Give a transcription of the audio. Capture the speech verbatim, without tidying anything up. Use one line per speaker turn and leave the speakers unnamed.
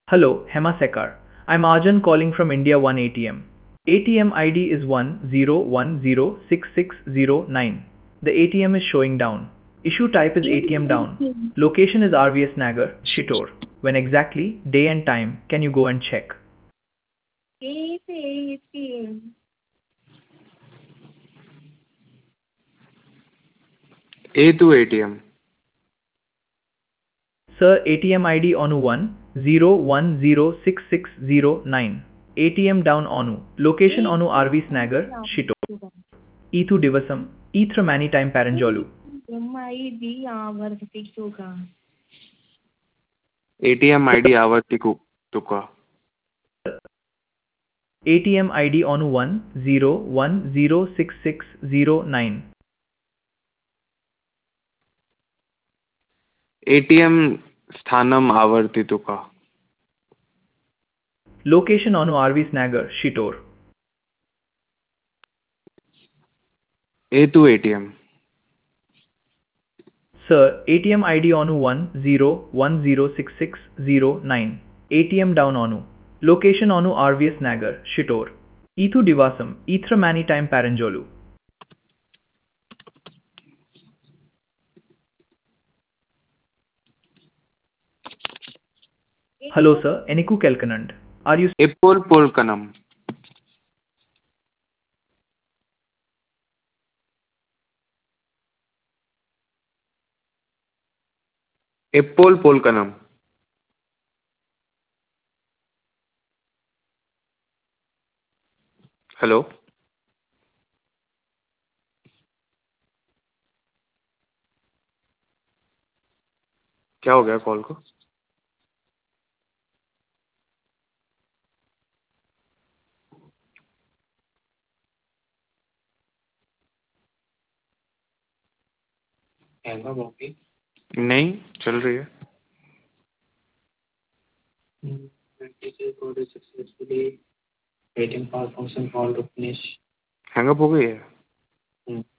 Hello, Hema Sekar. I'm Arjun calling from India one A T M. A T M I D is one zero one zero six six zero nine. The A T M is showing down. Issue type is A T M down. Location is R V S Nagar, Chittor. When exactly, day and time, can you go and check?
A two A T M.
Sir, A T M I D onu one zero one zero six six zero nine. A T M down onu. Location onu R V S Nagar, Chittor. Itu Divasam, Ithra Many Time Paranjolu.
A T M I D Avartiku Tuka.
A T M I D on one zero one zero six six zero nine.
A T M Sthanam Avartituka.
Location on R V Nagar, Chittor.
A two A T M.
Sir, A T M I D on one zero one zero six six zero nine. A T M down onu. Location onu R V S Nagar, Chittor. Ithu Divasam, Ithra Many Time Paranjolu. Hello sir, Eniku Kelkanand. Are you
Epol Polkanam. Epol Polkanam. Hello क्या हो गया call को नहीं चल रही है hang up हो गई है